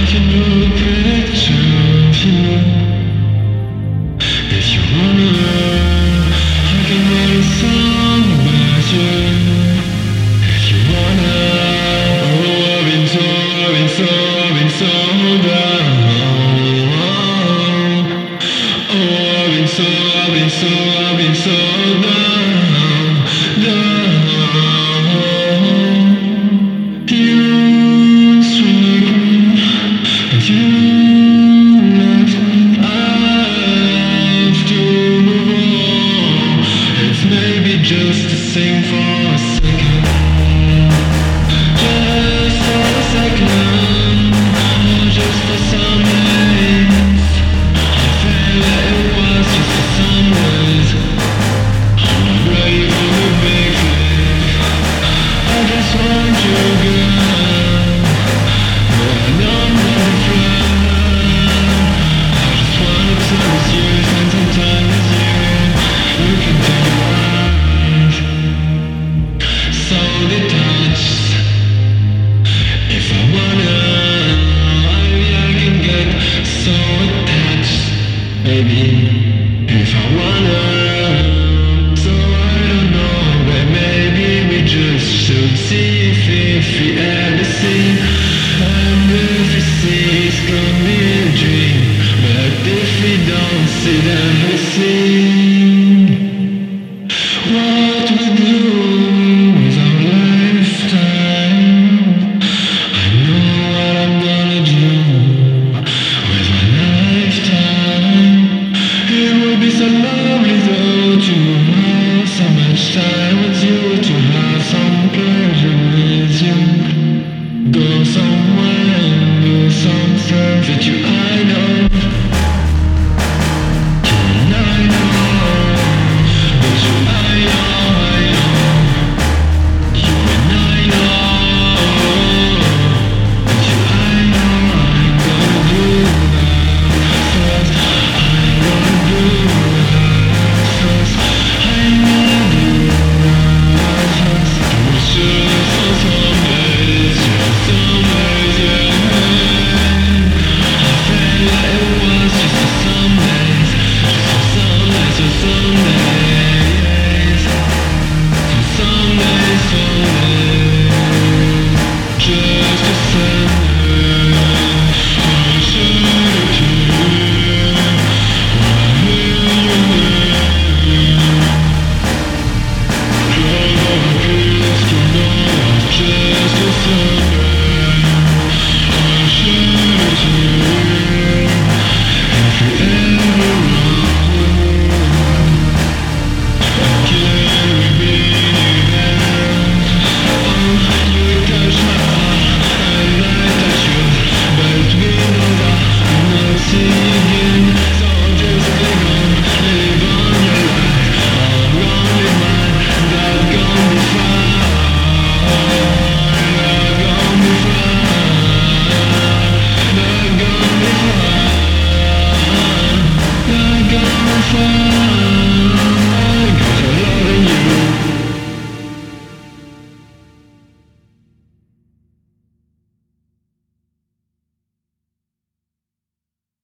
can draw a picture of you. If you wanna, I can write a song about you. If you wanna, oh, I've been so down. Oh, I've been so down. You struck me, and you left me. I have to move on. It's maybe just a thing for a second, just for a second, or just for some days. I feel that it was just for some days. I'm not ready for the big thing. I just want you, girl, but I know I'm not a friend. I just wanna talk with you, spend some time with you. You can take a ride, so detached. If I wanna, maybe I can get so attached. Maybe if I wanna, so I don't know, but maybe we just should see if we ever see. And if we see, it's gonna be a dream. But if we don't see, then we see.